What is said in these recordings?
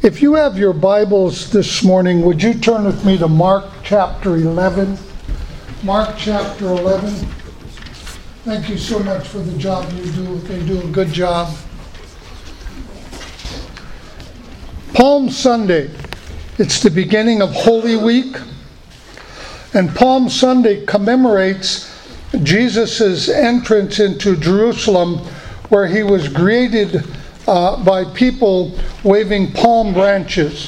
If you have your Bibles this morning, would you turn with me to Mark chapter 11? Mark chapter 11. Thank you so much for the job you do. They do a good job. Palm Sunday. It's the beginning of Holy Week. And Palm Sunday commemorates Jesus' entrance into Jerusalem, where he was greeted by people waving palm branches.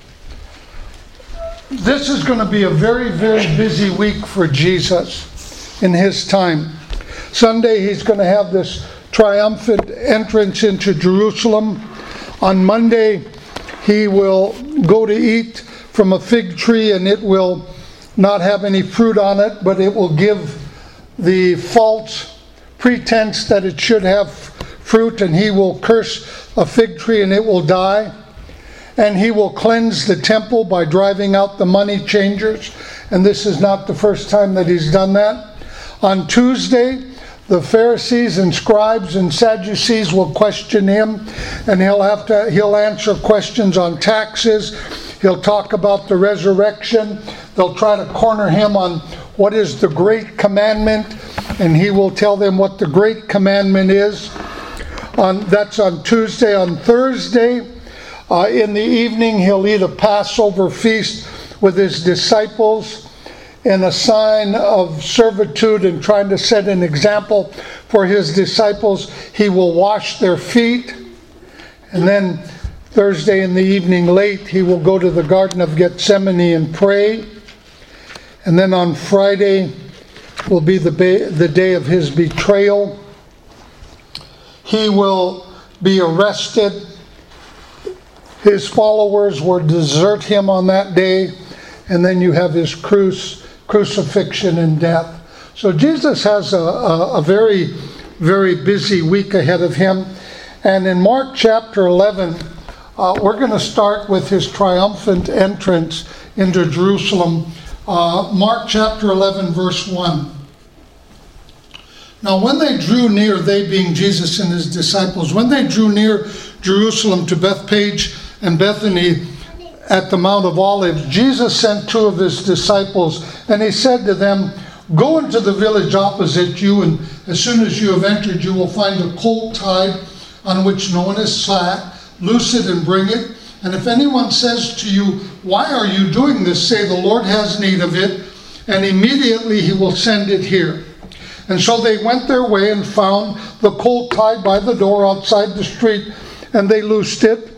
This is going to be a very, very busy week for Jesus in his time. Sunday, he's going to have this triumphant entrance into Jerusalem. On Monday, he will go to eat from a fig tree, and it will not have any fruit on it, but it will give the false pretense that it should have fruit, and he will curse a fig tree and it will die. And he will cleanse the temple by driving out the money changers. And this is not the first time that he's done that. On Tuesday, the Pharisees and scribes and Sadducees will question him, and he'll answer questions on taxes. He'll talk about the resurrection. They'll try to corner him on what is the great commandment, and he will tell them what the great commandment is. That's on Tuesday. On Thursday, in the evening, he'll eat a Passover feast with his disciples in a sign of servitude and trying to set an example for his disciples. He will wash their feet. And then Thursday in the evening late, he will go to the Garden of Gethsemane and pray. And then on Friday will be the day of his betrayal. He will be arrested. His followers will desert him on that day. And then you have his crucifixion and death. So Jesus has a very, very busy week ahead of him. And in Mark chapter 11, we're going to start with his triumphant entrance into Jerusalem. Mark chapter 11, verse 1. Now when they drew near, they being Jesus and his disciples, when they drew near Jerusalem to Bethphage and Bethany at the Mount of Olives, Jesus sent two of his disciples, and he said to them, "Go into the village opposite you, and as soon as you have entered, you will find a colt tied on which no one has sat. Loose it and bring it. And if anyone says to you, 'Why are you doing this?' say, 'The Lord has need of it,' and immediately he will send it here." And so they went their way and found the colt tied by the door outside the street, and they loosed it.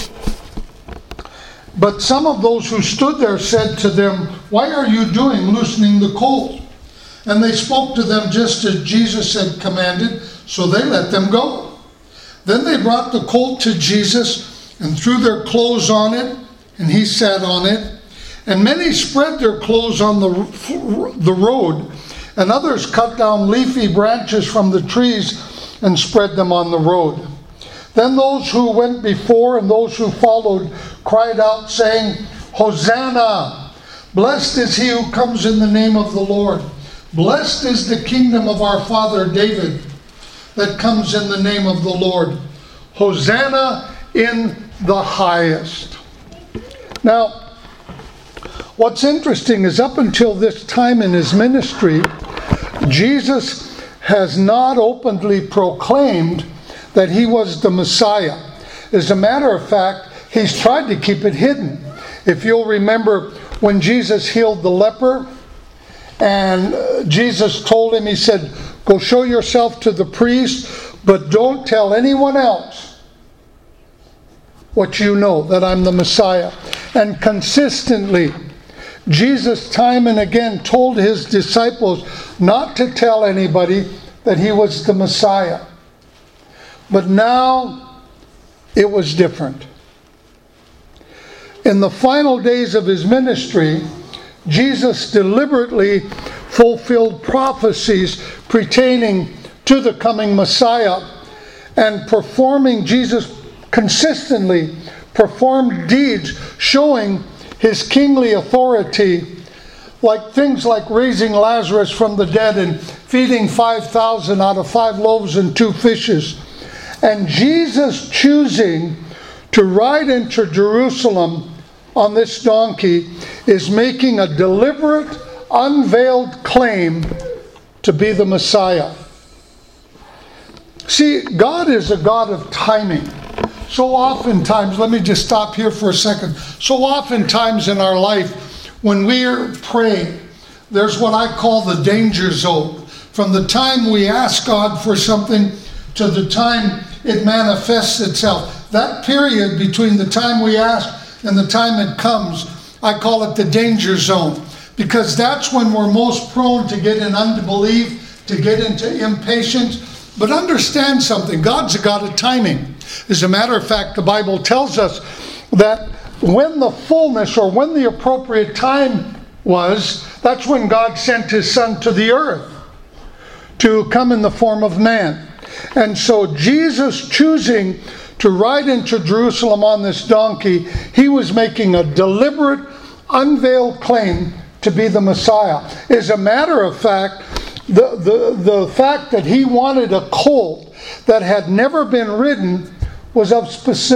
But some of those who stood there said to them, "Why are you loosening the colt?" And they spoke to them just as Jesus had commanded, so they let them go. Then they brought the colt to Jesus and threw their clothes on it, and he sat on it. And many spread their clothes on the road, and others cut down leafy branches from the trees and spread them on the road. Then those who went before and those who followed cried out, saying, "Hosanna! Blessed is he who comes in the name of the Lord. Blessed is the kingdom of our father David that comes in the name of the Lord. Hosanna in the highest." Now, what's interesting is up until this time in his ministry, Jesus has not openly proclaimed that he was the Messiah. As a matter of fact, he's tried to keep it hidden. If you'll remember when Jesus healed the leper, and Jesus told him, he said, "Go show yourself to the priest, but don't tell anyone else what you know, that I'm the Messiah." And consistently, Jesus time and again told his disciples not to tell anybody that he was the Messiah. But now it was different. In the final days of his ministry, Jesus deliberately fulfilled prophecies pertaining to the coming Messiah, and Jesus consistently performed deeds showing his kingly authority, like things like raising Lazarus from the dead and feeding 5,000 out of 5 loaves and 2 fishes. And Jesus choosing to ride into Jerusalem on this donkey is making a deliberate, unveiled claim to be the Messiah. See, God is a God of timing. So oftentimes, let me just stop here for a second. So oftentimes in our life, when we're praying, there's what I call the danger zone. From the time we ask God for something to the time it manifests itself. That period between the time we ask and the time it comes, I call it the danger zone. Because that's when we're most prone to get in unbelief, to get into impatience. But understand something, God's a God of timing. As a matter of fact, the Bible tells us that when the fullness or when the appropriate time was, that's when God sent His Son to the earth to come in the form of man. And so Jesus choosing to ride into Jerusalem on this donkey, He was making a deliberate, unveiled claim to be the Messiah. As a matter of fact, the fact that He wanted a colt that had never been ridden was of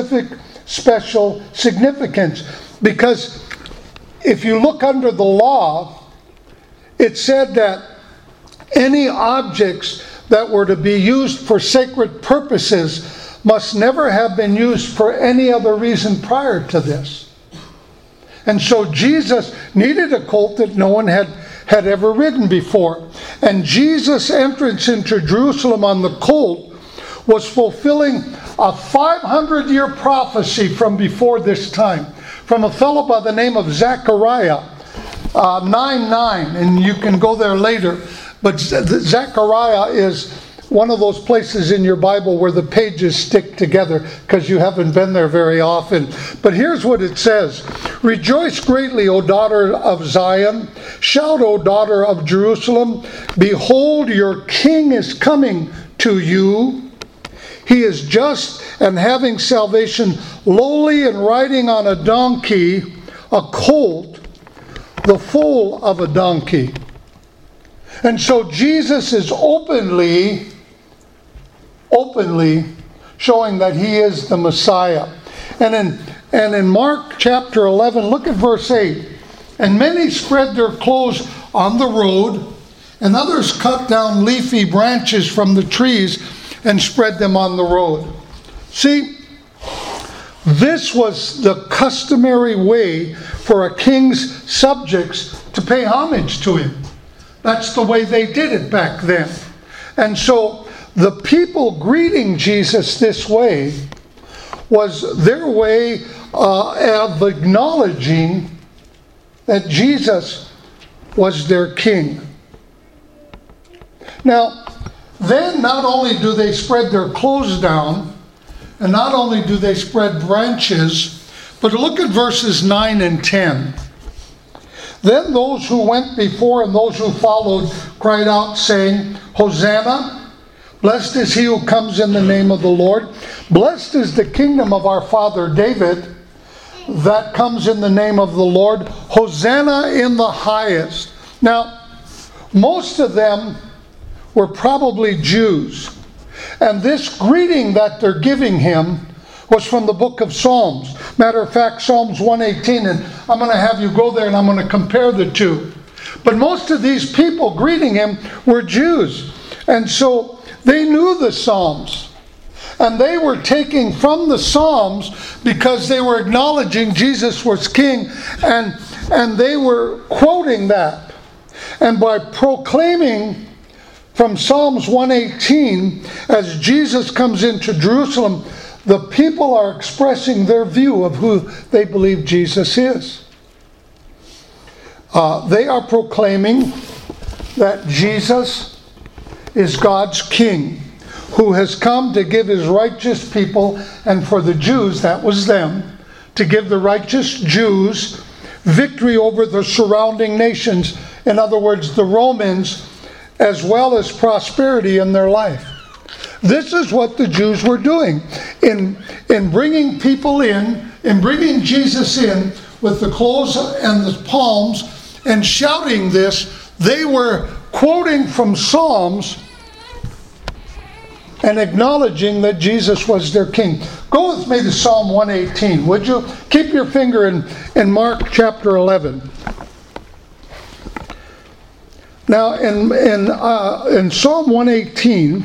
special significance. Because if you look under the law, it said that any objects that were to be used for sacred purposes must never have been used for any other reason prior to this. And so Jesus needed a colt that no one had ever ridden before. And Jesus' entrance into Jerusalem on the colt was fulfilling a 500-year prophecy from before this time, from a fellow by the name of Zechariah 9:9, and you can go there later. But Zechariah is one of those places in your Bible where the pages stick together because you haven't been there very often. But here's what it says. Rejoice greatly, O daughter of Zion. Shout, O daughter of Jerusalem. Behold, your king is coming to you. He is just and having salvation, lowly and riding on a donkey, a colt, the foal of a donkey. And so Jesus is openly showing that He is the Messiah. And in Mark chapter 11, look at verse 8. And many spread their clothes on the road, and others cut down leafy branches from the trees and spread them on the road. See, this was the customary way for a king's subjects to pay homage to him. That's the way they did it back then. And so the people greeting Jesus this way was their way of acknowledging that Jesus was their king. Now, then not only do they spread their clothes down, and not only do they spread branches, but look at verses 9 and 10. Then those who went before and those who followed cried out, saying, Hosanna! Blessed is he who comes in the name of the Lord. Blessed is the kingdom of our father David that comes in the name of the Lord. Hosanna in the highest. Now, most of them were probably Jews. And this greeting that they're giving him was from the book of Psalms. Matter of fact, Psalms 118, and I'm going to have you go there and I'm going to compare the two. But most of these people greeting him were Jews. And so they knew the Psalms. And they were taking from the Psalms because they were acknowledging Jesus was king, and they were quoting that. And by proclaiming from Psalms 118, as Jesus comes into Jerusalem, the people are expressing their view of who they believe Jesus is. They are proclaiming that Jesus is God's king, who has come to give his righteous people, and for the Jews, that was them, to give the righteous Jews victory over the surrounding nations. In other words, the Romans, as well as prosperity in their life. This is what the Jews were doing in bringing people in bringing Jesus in with the clothes and the palms and shouting this. They were quoting from Psalms and acknowledging that Jesus was their king. Go with me to Psalm 118, would you? Keep your finger in Mark chapter 11. Now, in Psalm 118,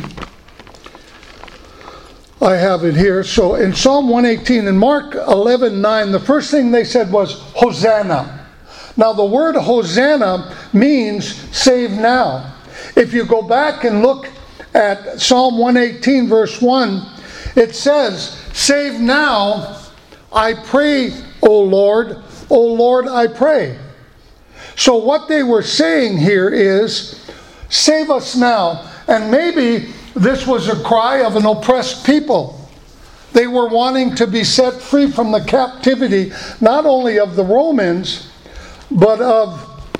I have it here. So in Psalm 118, in Mark 11:9, the first thing they said was, Hosanna. Now, the word Hosanna means save now. If you go back and look at Psalm 118 verse 1, it says, save now, I pray, O Lord, I pray. So what they were saying here is, save us now. And maybe this was a cry of an oppressed people. They were wanting to be set free from the captivity, not only of the Romans, but of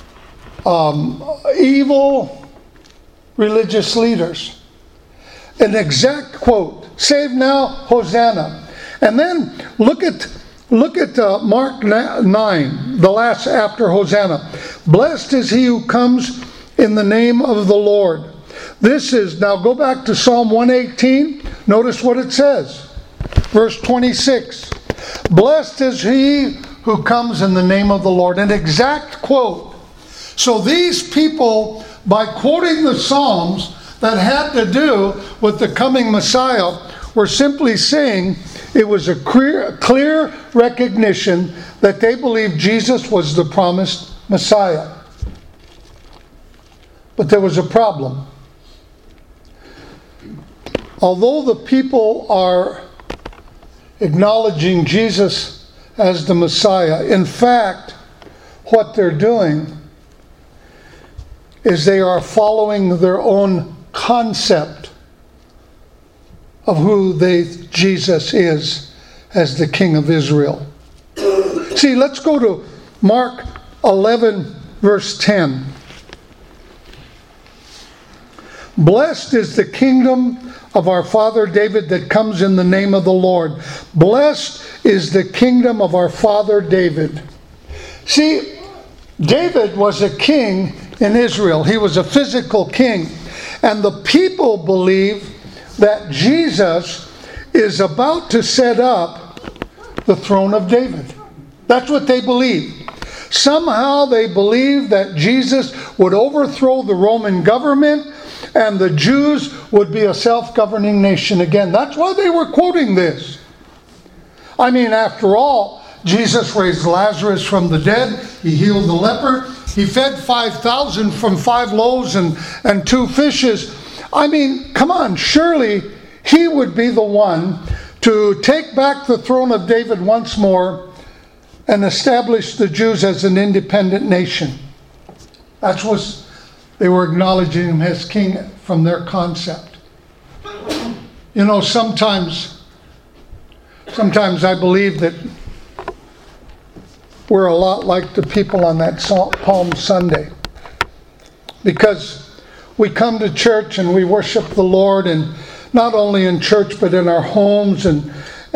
evil religious leaders. An exact quote, save now, Hosanna. And then look at Mark 9, the last after Hosanna. Blessed is he who comes in the name of the Lord. This is, now go back to Psalm 118. Notice what it says. Verse 26. Blessed is he who comes in the name of the Lord. An exact quote. So these people, by quoting the Psalms that had to do with the coming Messiah, were simply saying it was a clear recognition that they believed Jesus was the promised Messiah. But there was a problem. Although the people are acknowledging Jesus as the Messiah, in fact, what they're doing is they are following their own concept of who Jesus is as the King of Israel. See, let's go to Mark 11, verse 10. Blessed is the kingdom of our father David that comes in the name of the Lord. Blessed is the kingdom of our father David. See, David was a king in Israel. He was a physical king. And the people believe that Jesus is about to set up the throne of David. That's what they believe. Somehow they believe that Jesus would overthrow the Roman government and the Jews would be a self-governing nation again. That's why they were quoting this. I mean, after all, Jesus raised Lazarus from the dead. He healed the leper. He fed 5,000 from 5 loaves and 2 fishes. I mean, come on, surely he would be the one to take back the throne of David once more and establish the Jews as an independent nation. That's what they were acknowledging him as king from their concept. You know, sometimes I believe that we're a lot like the people on that Palm Sunday. Because we come to church and we worship the Lord, and not only in church but in our homes, and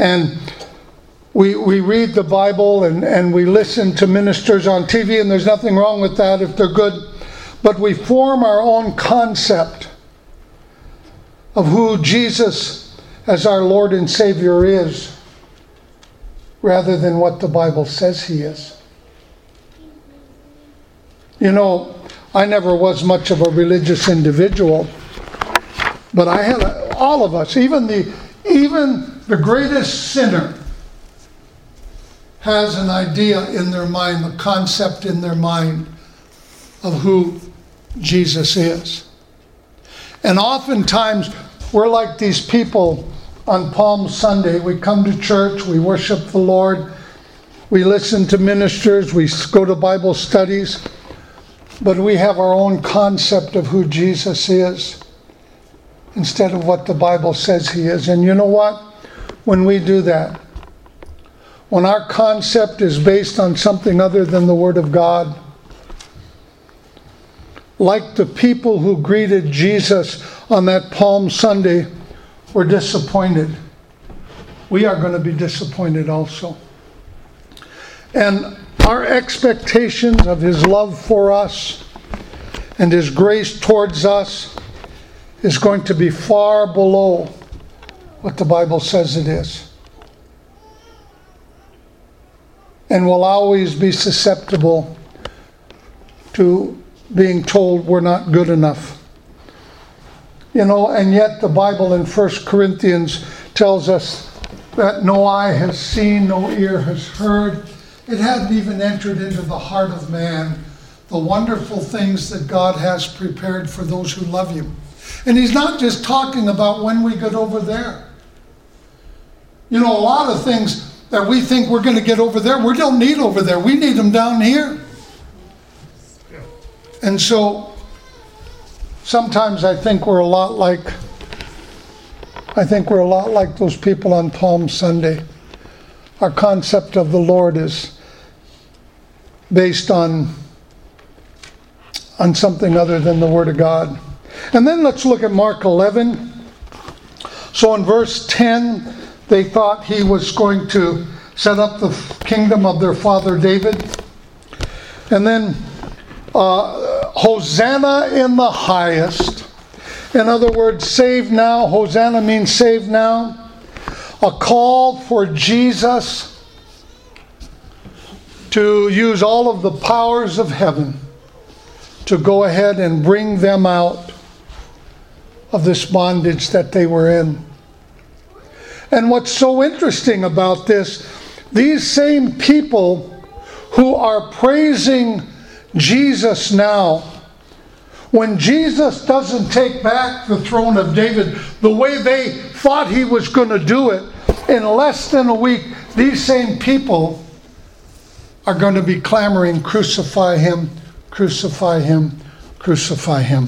we read the Bible and we listen to ministers on TV, and there's nothing wrong with that if they're good. But we form our own concept of who Jesus as our Lord and Savior is, rather than what the Bible says he is. You know, I never was much of a religious individual, but I had all of us, even the greatest sinner has an idea in their mind, a concept in their mind of who Jesus is. And oftentimes we're like these people on Palm Sunday. We come to church, we worship the Lord, we listen to ministers, we go to Bible studies, but we have our own concept of who Jesus is instead of what the Bible says he is. And you know what? When we do that, when our concept is based on something other than the Word of God, like the people who greeted Jesus on that Palm Sunday were disappointed, we are going to be disappointed also. And our expectations of his love for us and his grace towards us is going to be far below what the Bible says it is. And will always be susceptible to being told we're not good enough. And yet the Bible in 1 Corinthians tells us that no eye has seen, no ear has heard. It hadn't even entered into the heart of man the wonderful things that God has prepared for those who love Him. And He's not just talking about when we get over there. A lot of things that we think we're going to get over there, we don't need over there. We need them down here. And so sometimes I think we're a lot like those people on Palm Sunday. Our concept of the Lord is based on something other than the Word of God. And then let's look at Mark 11. So in verse 10, they thought He was going to set up the kingdom of their father David. And then Hosanna in the highest. In other words, save now. Hosanna means save now. A call for Jesus to use all of the powers of heaven to go ahead and bring them out of this bondage that they were in. And what's so interesting about this, these same people who are praising Jesus now, when Jesus doesn't take back the throne of David the way they thought He was going to do it, in less than a week, these same people are going to be clamoring, crucify Him, crucify Him, crucify Him.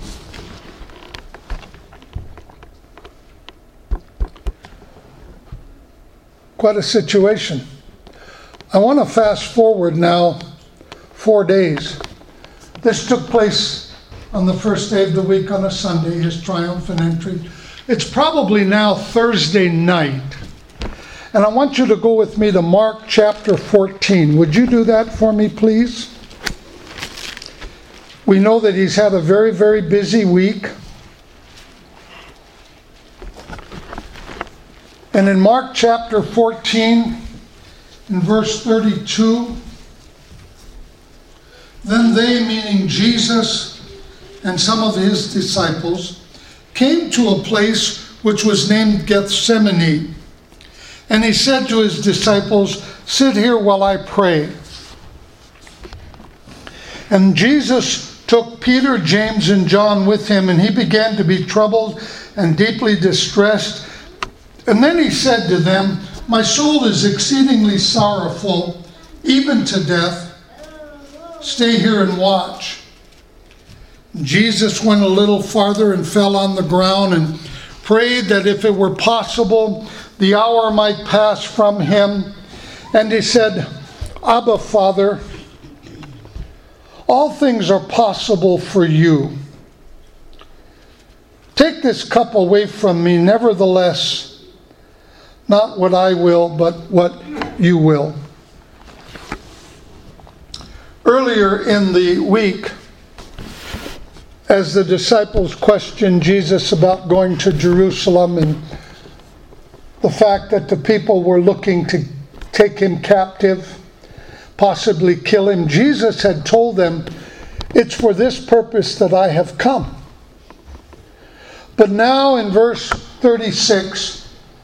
Quite a situation. I want to fast forward now 4 days. This took place on the first day of the week on a Sunday, His triumphant entry. It's probably now Thursday night. And I want you to go with me to Mark chapter 14. Would you do that for me, please? We know that He's had a very, very busy week. And in Mark chapter 14, in verse 32, then they, meaning Jesus and some of His disciples, came to a place which was named Gethsemane. And He said to His disciples, sit here while I pray. And Jesus took Peter, James, and John with Him, and He began to be troubled and deeply distressed. And then He said to them, my soul is exceedingly sorrowful, even to death. Stay here and watch. Jesus went a little farther and fell on the ground and prayed that if it were possible, the hour might pass from Him. And He said, Abba, Father, all things are possible for You. Take this cup away from me, nevertheless, not what I will, but what You will. Earlier in the week, as the disciples questioned Jesus about going to Jerusalem and the fact that the people were looking to take Him captive, possibly kill Him, Jesus had told them, it's for this purpose that I have come. But now in verse 36,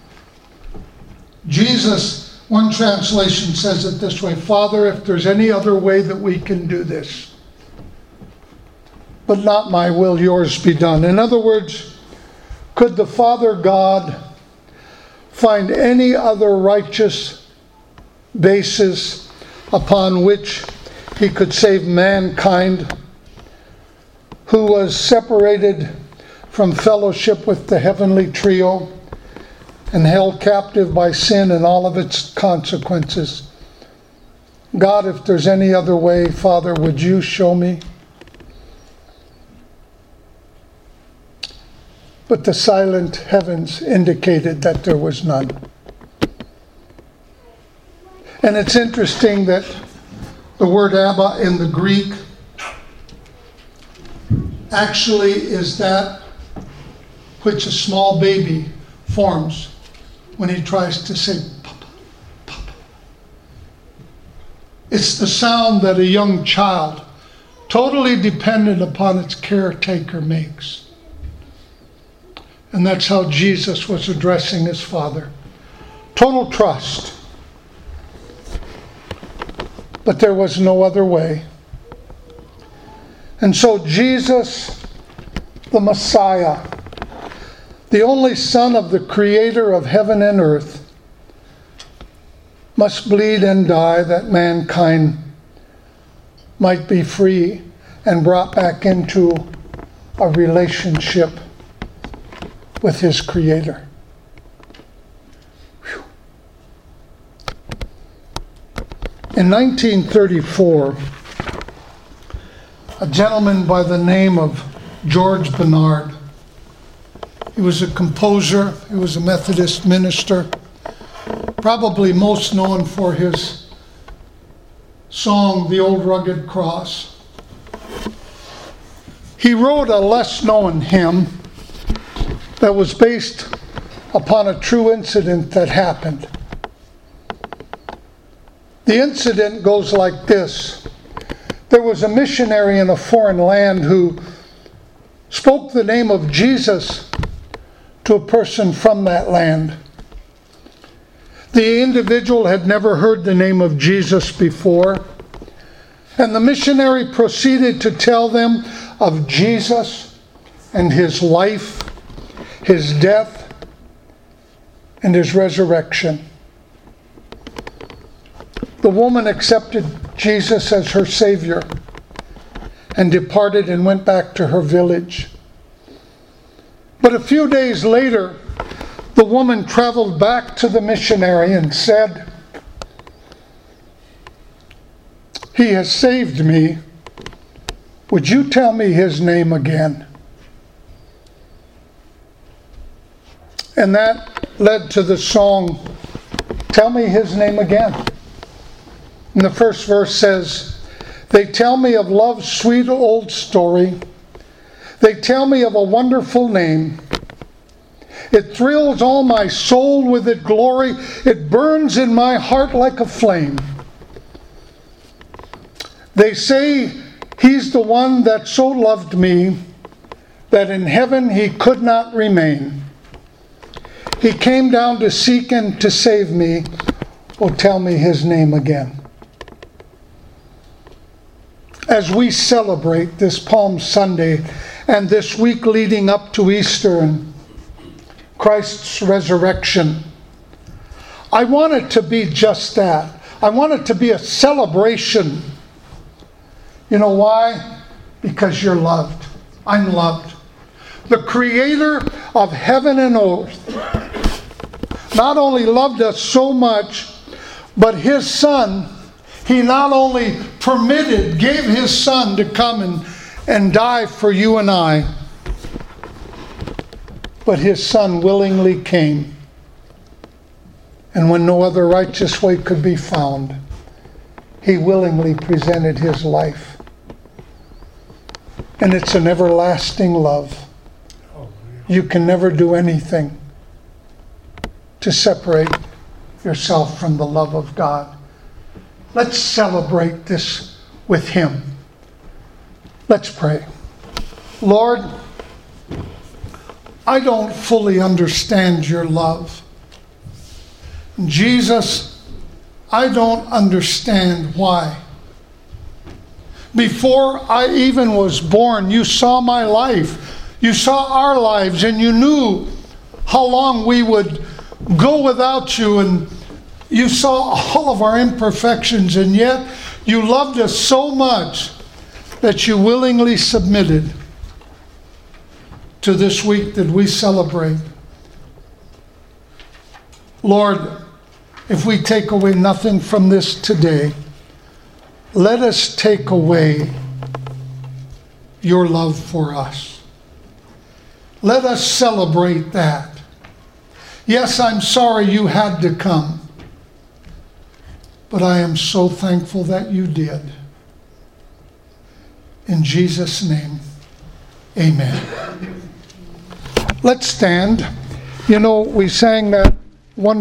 Jesus, one translation says it this way, Father, if there's any other way that we can do this, but not my will, Yours be done. In other words, could the Father God find any other righteous basis upon which He could save mankind who was separated from fellowship with the heavenly trio and held captive by sin and all of its consequences? God, if there's any other way, Father, would You show me? But the silent heavens indicated that there was none. And it's interesting that the word Abba in the Greek actually is that which a small baby forms when he tries to say Papa, Papa. It's the sound that a young child, totally dependent upon its caretaker, makes. And that's how Jesus was addressing his Father. Total trust. But there was no other way. And so Jesus, the Messiah, the only Son of the Creator of heaven and earth, must bleed and die that mankind might be free and brought back into a relationship with his Creator. Whew. In 1934, a gentleman by the name of George Bernard, he was a composer, he was a Methodist minister, probably most known for his song, The Old Rugged Cross. He wrote a less-known hymn that was based upon a true incident that happened. The incident goes like this. There was a missionary in a foreign land who spoke the name of Jesus to a person from that land. The individual had never heard the name of Jesus before, and the missionary proceeded to tell them of Jesus and his life, his death, and his resurrection. The woman accepted Jesus as her Savior and departed and went back to her village. But a few days later, the woman traveled back to the missionary and said, "He has saved me. Would you tell me his name again?" And that led to the song, "Tell Me His Name Again." And the first verse says, "They tell me of love's sweet old story. They tell me of a wonderful name. It thrills all my soul with its glory. It burns in my heart like a flame. They say he's the one that so loved me that in heaven he could not remain. He came down to seek and to save me. Oh, tell me his name again." As we celebrate this Palm Sunday and this week leading up to Easter and Christ's resurrection, I want it to be just that. I want it to be a celebration. You know why? Because you're loved. I'm loved. The Creator of heaven and earth not only loved us so much, but his Son, he not only gave his Son to come and die for you and I, but his Son willingly came. And when no other righteous way could be found, he willingly presented his life. And it's an everlasting love. You can never do anything to separate yourself from the love of God. Let's celebrate this with him. Let's pray. Lord, I don't fully understand your love. Jesus, I don't understand why. Before I even was born, you saw my life. You saw our lives, and you knew how long we would go without you, and you saw all of our imperfections, and yet you loved us so much that you willingly submitted to this week that we celebrate. Lord, if we take away nothing from this today, let us take away your love for us. Let us celebrate that. Yes, I'm sorry you had to come, but I am so thankful that you did. In Jesus' name, amen. Let's stand. You know, we sang that